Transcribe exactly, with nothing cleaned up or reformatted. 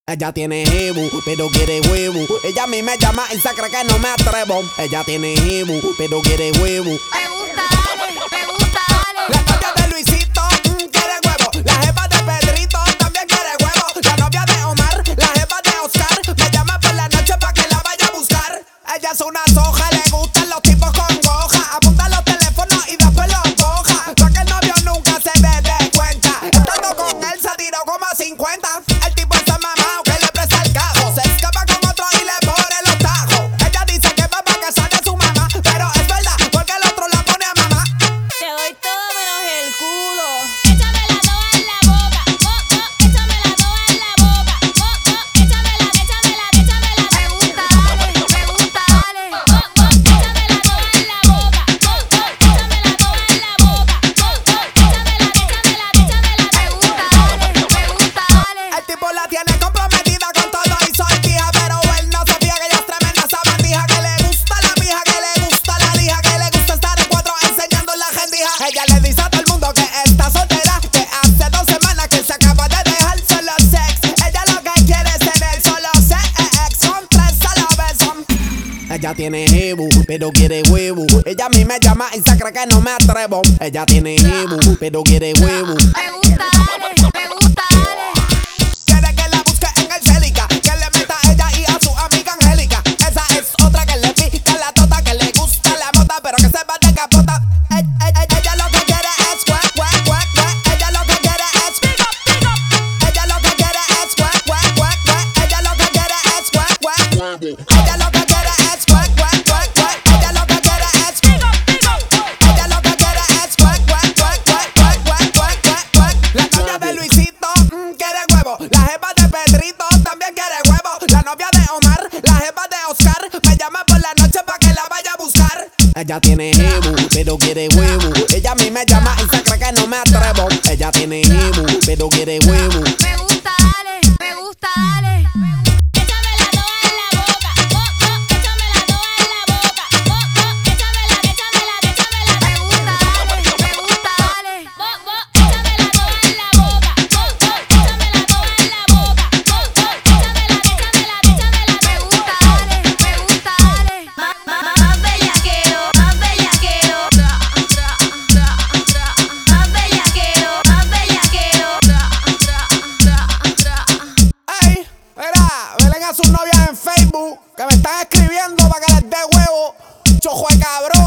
Ella tiene jebu, pero quiere huevo. Ella a mí me llama y se cree que no me atrevo. Ella tiene jebu, pero quiere huevo. Me gusta, dale, me gusta, dale. La novia de Luisito mm, quiere huevo. La jefa de Pedrito también quiere huevo. La novia de Omar, la jefa de Oscar, me llama por la noche pa' que la vaya a buscar. Ella es una soja, le gustan los tipos con goja. Apunta los teléfonos y después los coja, pa' que el novio nunca se dé de cuenta. Estando con él se tiró como a cincuenta. El tipo está mamado que le presta el cajo. Se escapa con otro y le pone los tajos. Ella dice que va pa' casa de su mamá, pero es verdad porque el otro la pone a mamá. Te doy todo menos el culo. Échamela toda en la boca. Oh, oh, échamela toda en la boca. Oh, oh, échamela, échamela, échamela. Me gusta, dale, me gusta, dale. Oh, oh, échamela toda en la boca. Oh, oh, échamela toda en la boca. Oh, oh, échamela, échamela, échamela. Me gusta, dale, me gusta, dale. El tipo la tiene comprometida con todo y sortija, pero él no sabía que ella es tremenda sabandija. Que le gusta la pija, que le gusta la lija, que le gusta estar en cuatro enseñando la gendija. Ella le dice a todo el mundo que está soltera, que hace dos semanas que se acaba de dejar solo sex. Ella lo que quiere es tener solo sex, son tres a la vez son. Ella tiene jebu, pero quiere huevo. Ella a mí me llama y se cree que no me atrevo. Ella tiene jebu, pero quiere huevo. Me gusta, dale, me gusta, dale. Quiere que la busque en el Celica, que le meta a ella y a su amiga Angélica. Esa es otra que le pica la tota, que le gusta la mota, pero que se va de capota. E- e- e- Ella lo que quiere es cuac, cuac, cuac, cuac. Ella lo que quiere es pick up, pick up. Ella lo que quiere es cuac, cuac, cuac, cuac. Ella lo que quiere es cuac, cuac. Ella lo que quiere es cuac, cuac, cuac, cuac. Ella lo que quiere es pick up, pick up. Ella lo que quiere es cuac, cuac, cuac, cuac, cuac, cuac, cuac, cuac, cuac. La novia de Luisito mm, quiere huevo. La jefa de Pedrito también quiere huevo. La novia de Omar, la jefa de Oscar, me llama por la noche pa' que la vaya a buscar. Ella tiene jebu, pero quiere huevo. Ella a mí me llama y se cree que no me atrevo. Ella tiene jebu, pero quiere huevo. Me gusta, dale, me gusta, dale. Échamela toda en la boca. Oh, oh, échamela toda en la boca. Oh, oh, échamela, échamela, échamela. Me gusta, dale, me gusta, dale. Oh, oh, échamela toda en la boca. Oh, oh, échamela toda en la boca. Oh, oh, échamela, échamela, échamela. Me gusta, dale, me gusta, dale. Más, más, más bellaqueo, más bellaqueo. Tra, tra, tra, tra. Más bellaqueo, más bellaqueo. Tra, tra, tra, tra. Ey, mira, velen a sus novias en Facebook, que me están escribiendo para que les dé huevo. Chojo de cabrón.